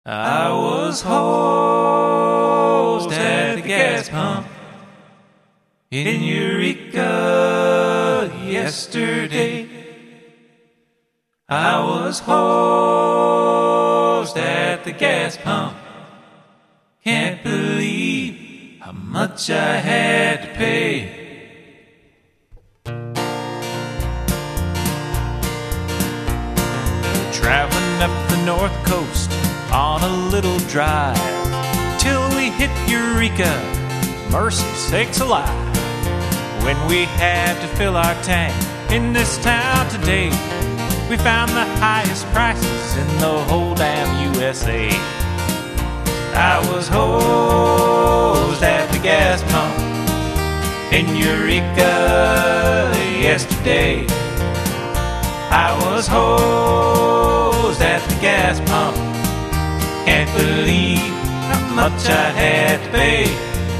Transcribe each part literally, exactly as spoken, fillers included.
I was hosed at the gas pump in Eureka yesterday. I was hosed at the gas pump. Can't believe how much I had to pay. Traveling up the north coast on a little drive till we hit Eureka, mercy sakes alive. When we had to fill our tank in this town today, we found the highest prices in the whole damn U S A. I was hosed at the gas pump in Eureka yesterday. I was hosed at the gas pump. Can't believe how much I had to pay.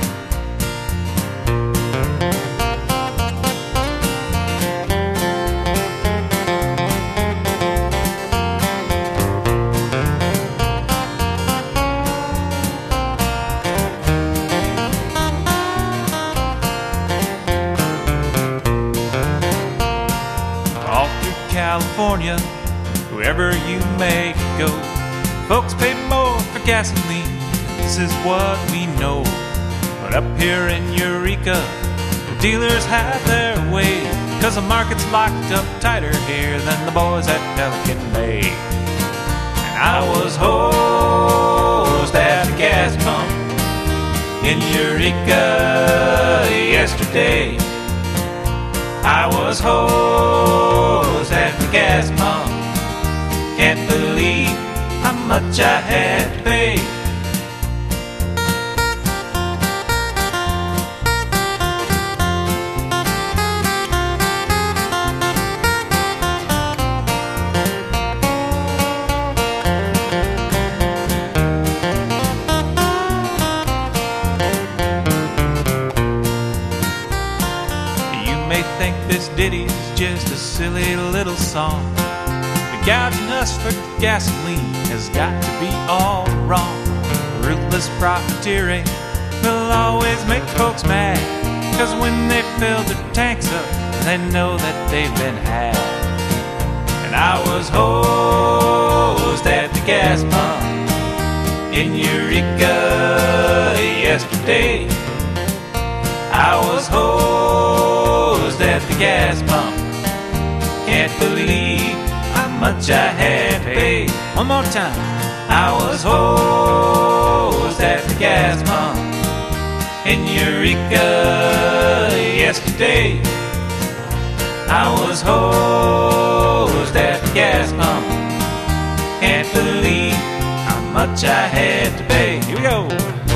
All through California, wherever you may go, folks pay more for gasoline, this is what we know. But up here in Eureka, the dealers have their way, 'cause the market's locked up tighter here than the boys at Pelican Bay. And I was hosed at the gas pump in Eureka yesterday. I was hosed at the gas pump. Can't believe how much I had to pay. You may think this ditty's just a silly little song, but gouging us for gasoline has got to be all wrong. Ruthless profiteering will always make folks mad, 'cause when they fill their tanks up, they know that they've been had. And I was hosed at the gas pump in Eureka yesterday. I was hosed at the gas pump. Can't believe how much I had to pay. One more time. I was hosed at the gas pump in Eureka yesterday. I was hosed at the gas pump. Can't believe how much I had to pay. Here we go.